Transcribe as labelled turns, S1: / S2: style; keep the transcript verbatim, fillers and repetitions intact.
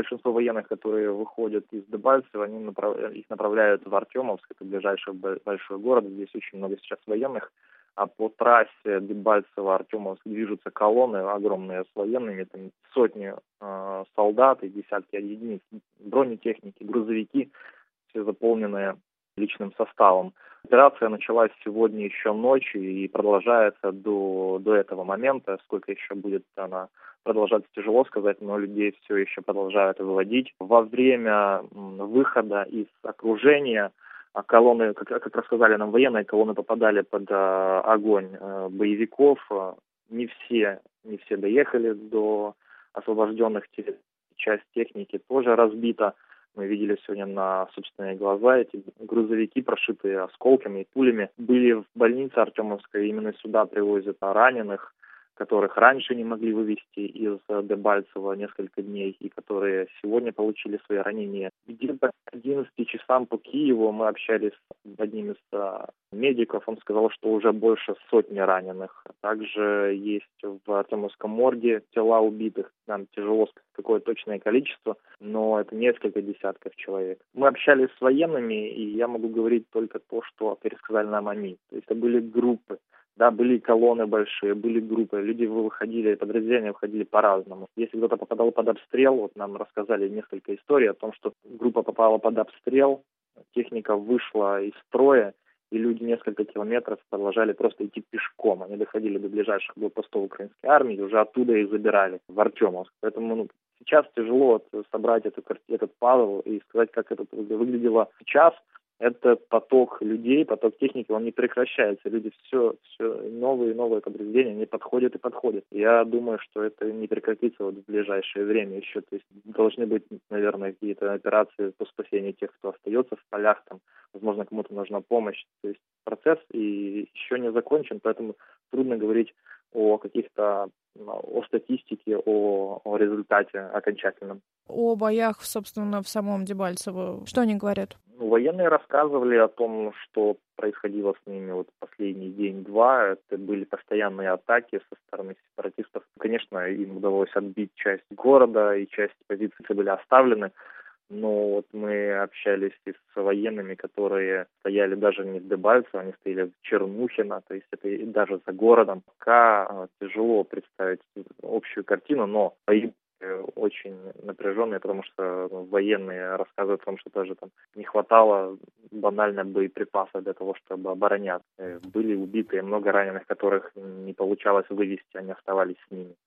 S1: большинство военных, которые выходят из Дебальцева, они направ... их направляют в Артемовск, это ближайший большой город, здесь очень много сейчас военных. А по трассе Дебальцево-Артемовск движутся колонны огромные с военными, там сотни э, солдат и десятки единиц бронетехники, грузовики, все заполненные личным составом. Операция началась сегодня еще ночью и продолжается до, до этого момента. Сколько еще будет она продолжаться, тяжело сказать, но людей все еще продолжают выводить. Во время выхода из окружения колонны, как, как рассказали нам военные, колонны попадали под а, огонь а, боевиков. Не все, не все доехали до освобожденных территорий. Часть техники тоже разбита. Мы видели сегодня на собственные глаза эти грузовики, прошитые осколками и пулями. Были в больнице Артемовской, именно сюда привозят раненых, которых раньше не могли вывезти из Дебальцева несколько дней и которые сегодня получили свои ранения. Где-то к одиннадцати часам по Киеву мы общались с одним из а, медиков. Он сказал, что уже больше сотни раненых. Также есть в Артемовском морге тела убитых. Нам тяжело сказать, какое точное количество, но это несколько десятков человек. Мы общались с военными, и я могу говорить только то, что пересказали нам они. То есть это были группы. Да, были колонны большие, были группы, люди выходили, подразделения выходили по-разному. Если кто-то попадал под обстрел, вот нам рассказали несколько историй о том, что группа попала под обстрел, техника вышла из строя, и люди несколько километров продолжали просто идти пешком. Они доходили до ближайших блокпостов украинской армии, и уже оттуда их забирали в Артемовск. Поэтому ну, сейчас тяжело собрать эту, этот пазл и сказать, как это выглядело сейчас. Этот поток людей, поток техники, он не прекращается. Люди все, все новые и новые подразделения, они подходят и подходят. Я думаю, что это не прекратится вот в ближайшее время еще. То есть должны быть, наверное, какие-то операции по спасению тех, кто остается в полях, там, возможно, кому-то нужна помощь. То есть процесс и еще не закончен, поэтому трудно говорить о каких-то, о статистике, о, о результате окончательном.
S2: О боях, собственно, в самом Дебальцево. Что они говорят?
S1: Военные рассказывали о том, что происходило с ними вот последний день-два. Это были постоянные атаки со стороны сепаратистов. Конечно, им удалось отбить часть города, и часть позиций были оставлены. Но вот мы общались и с военными, которые стояли даже не в Дебальцево, они стояли в Чернухино, то есть это и даже за городом. Пока тяжело представить общую картину, но бои очень напряженные, потому что ну, военные рассказывают о том, что даже там не хватало банально боеприпасов для того, чтобы обороняться. Были убиты много раненых, которых не получалось вывести, они оставались с ними.